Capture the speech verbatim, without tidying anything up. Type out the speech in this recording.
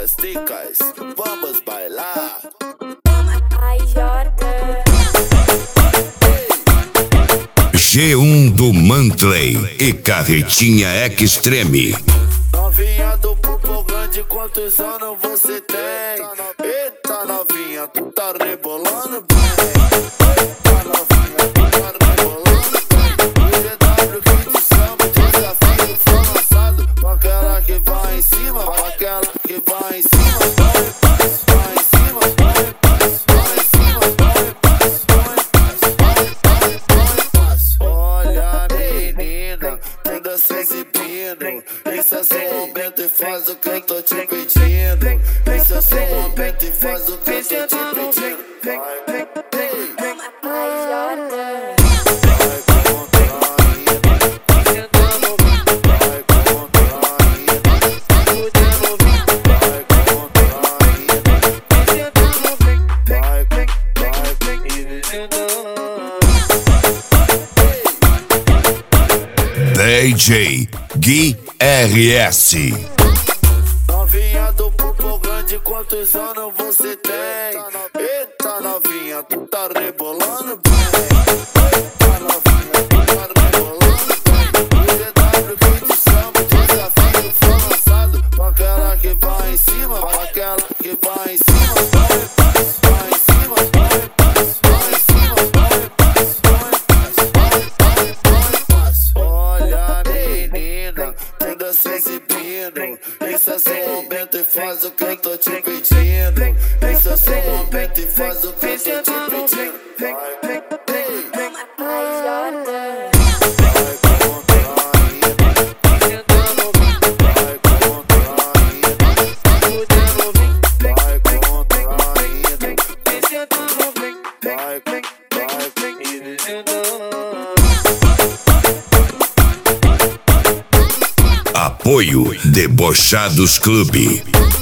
ticas, vamos bailar. Ai, Jordan. G um do Mantley e Carretinha Extreme. Novinha do Pupo Grande, quantos anos você tem? Eita novinha, tu tá rebolando bem. Eita novinha, tu tá rebolando bem. O G W que te chama, desafio foi lançado. Pra aquela que vai em cima, pra aquela que vai em cima. Vai em cima, vai em cima, vai em cima. Olha menina, toda se exibindo. Esse é seu momento e faz o que eu tô te pedindo. Esse é seu momento e faz o que eu tô te pedindo. Vai, Ai, Jordan. D J Gui R S. Novinha do Pupo Grande, quantos anos você tem? Eita novinha, tu tá rebolando bem. Eita novinha, tu tá rebolando bem. O G W que te chama, desafio foi lançado. Pra aquela que vai em cima, pra aquela que vai em cima. Vai em cima, vai em cima, olha menina, toda se exibindo. Esse é seu momento e faz o que eu tô te pedindo. Esse é seu momento e faz o que eu tô te pedindo. Ai, Jordan. Apoio Debochados Clube.